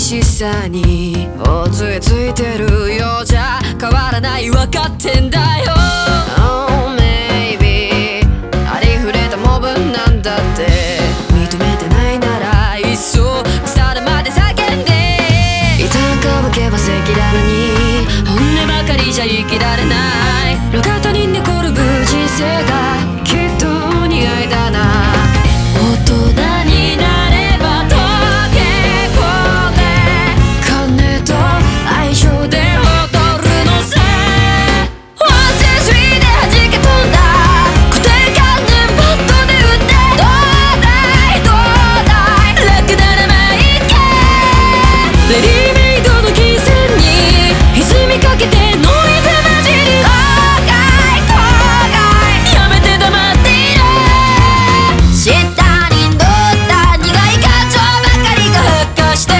しさにおついついてるようじゃ変わらないわかってんだよ。 Oh maybe ありふれたモブなんだって認めてないならいっそ腐るまで叫んで一旦乾けば赤裸々に本音ばかりじゃ生きられない路肩に寝転ぶ人生がきっと似合いだな。大人になれば溶け込んで金と愛情で踊るのさ。 One, two, three で弾け飛んだ固定観念バットで打ってどうだいどうだい楽ならまあいいか。レディメイドの金銭に歪みかけてノイズ混じり後悔後悔やめて黙っている。下に乗った苦い感情ばかりが発火して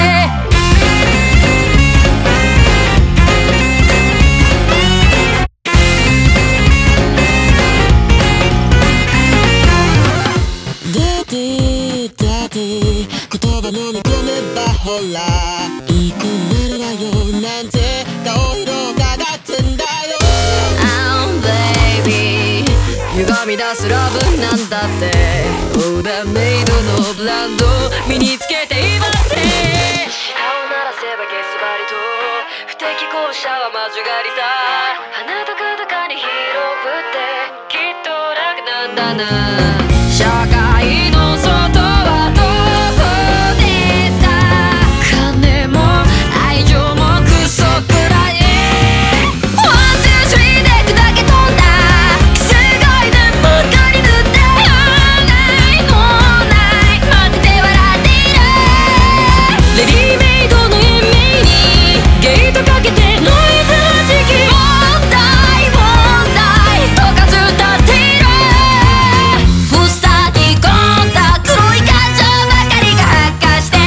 ダディダディ言葉飲み込めばほらいい子になるわよなんて顔色がだってんだよ。 Oh baby 歪み出すラブなんだってオーダーメイドのブランド身につけていまって舌を鳴らせばゲスバリと不適合者は魔女狩りさ。鼻高々に広ぶってきっと楽なんだな。社会の外はどこですか。金も愛情もクソくらい One, two, three で砕け飛んだすごいねばかり塗ってないもないマジで笑っている。レディメイドの延命にゲートかけてノイズはじき問題問題とかず歌っている。塞ぎ込んだ黒い感情ばかりが発火して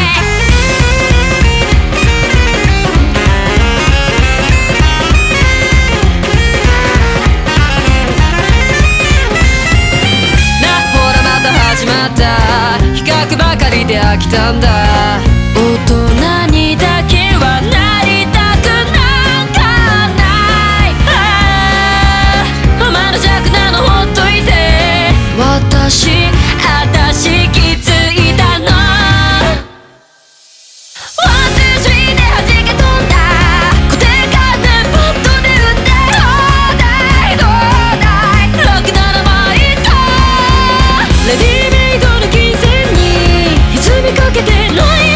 なほらまた始まった比較ばかりで飽きたんだ。大人にだけはなりたくなんかないお前の弱なのほっといて私気づいたの。 One, two, three で弾け飛んだ固定観念バットで打ってどうだいどうだい楽ならまあいいか。レディメイドの金銭に歪みかけてノイ